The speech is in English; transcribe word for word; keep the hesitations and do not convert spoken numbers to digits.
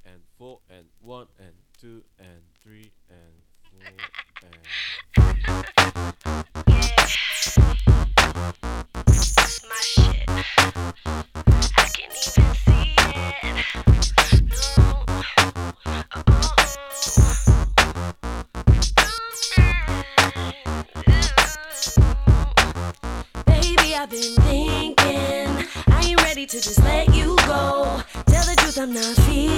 and four and one and two and three and four and It's my shit. I can even see it. No. Baby, I've been thinking I ain't ready to just let you go. Tell the truth, I'm not feeling